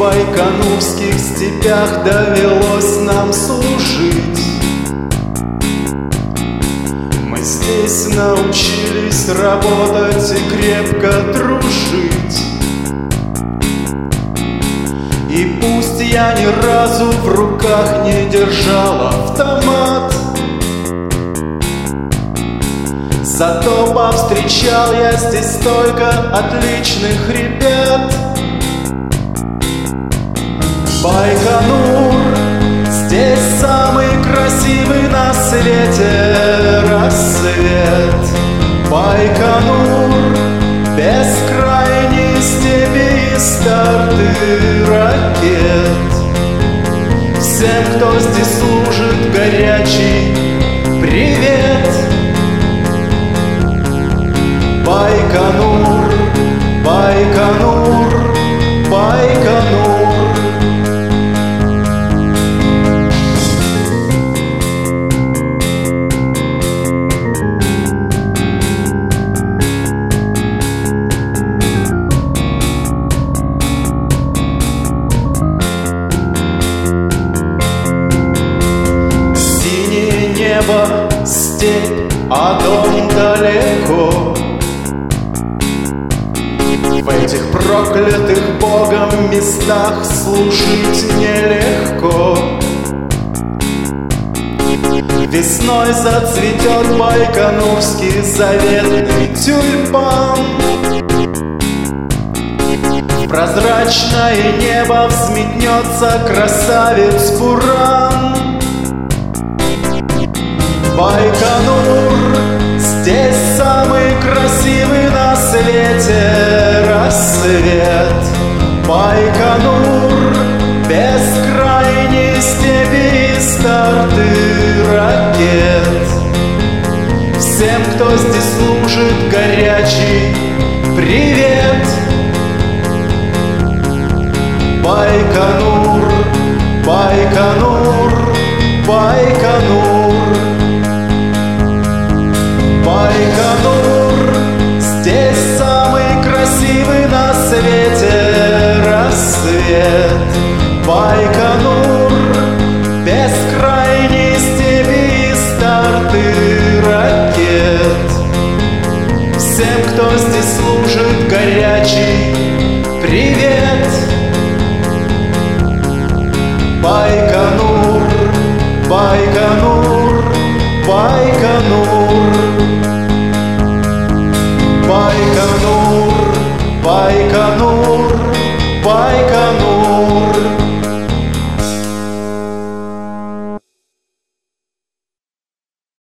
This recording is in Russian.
байконурских степях довелось нам служить. Мы здесь научились работать и крепко дружить. И пусть я ни разу в руках не держал автомат, зато повстречал я здесь столько отличных ребят. Байконур, здесь самый красивый на свете рассвет. Байконур, бескрайние степи и старты ракет. Всем, кто здесь служит, горячий привет. Байконур, Байконур, Байконур. Небо, степь, а дом далеко. В этих проклятых Богом местах служить нелегко. Весной зацветет байконурский заветный тюльпан. В прозрачное небо взметнется красавец Буран. Байконур, здесь самый красивый на свете рассвет. Байконур, бескрайние степи и старты ракет. Всем, кто здесь служит, горячий привет. Байконур, Байконур, Байконур. Байконур, здесь самый красивый на свете рассвет. Байконур, бескрайние степи и старты ракет. Всем, кто здесь служит, горячий привет. Байконур, Байконур, Байконур. Байконур, Байконур, Байконур.